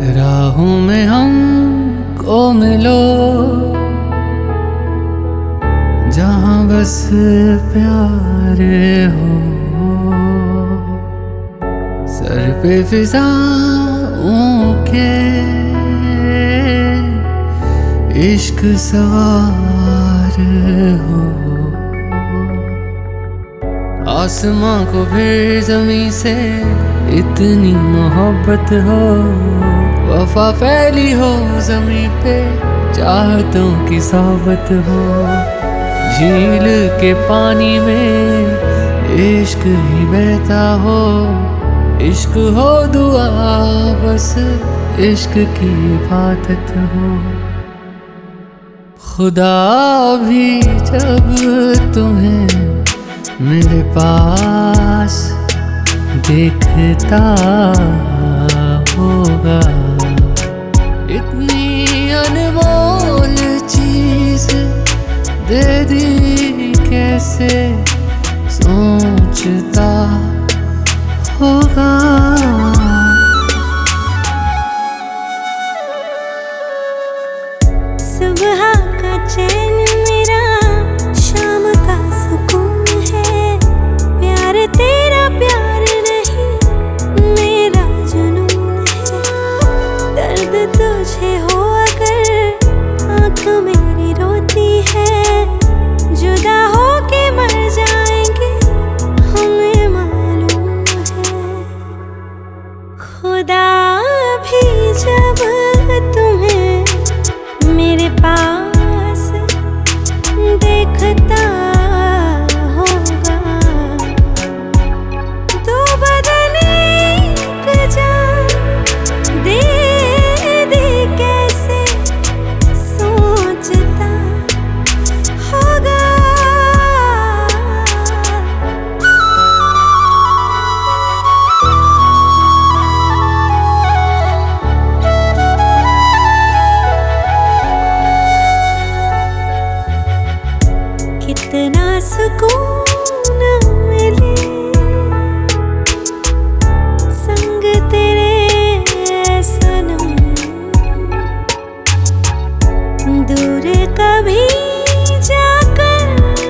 राहों में हमको मिलो, जहां बस प्यार हो। सर पे फिजाओं के इश्क सवार हो। आसमां को फिर ज़मीं से इतनी मोहब्बत हो। वफा फैली हो ज़मीं पे, चाहतों की सोबत हो। झील के पानी में इश्क ही बहता हो। इश्क हो दुआ, बस इश्क की इबादत हो। खुदा भी जब तुम्हें मेरे पास देखता होगा, इतनी अनमोल चीज दे दी कैसे सोचता होगा। सुबह का चैन मेरा, शाम का सुकून है। प्यार तेरा प्यार नहीं, मेरा जुनून है। दर्द तुझे हो अगर आँख मेरी रोती है। जुदा हो के मर जाएंगे हमें मालूम है। खुदा भी जब तुम्हें मेरे पास देखता होगा, तो बदन एक जान दे दे कैसे सोचता होगा। कितना सुकून मिले संग तेरे सनम। दूर कभी जाकर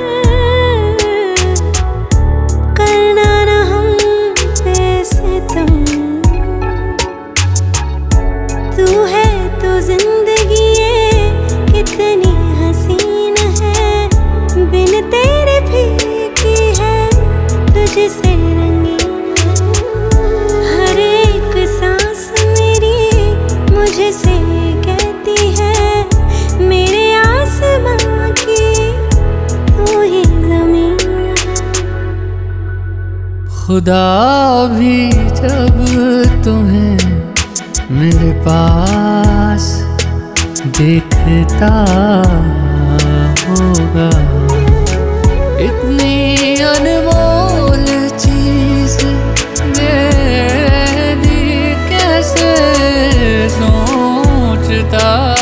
करना न हम पे सितम। तू है तो जिंदगी ये कितनी हसीन है। बिन तेरे फीकी है, तुझसे रंगीन है। हर एक सांस मेरी मुझसे कहती है, मेरे आसमां की तू ही ज़मीन है। खुदा भी जब तुम्हें मेरे पास देखता होगा, इतनी अनमोल चीज दे दी कैसे सोचता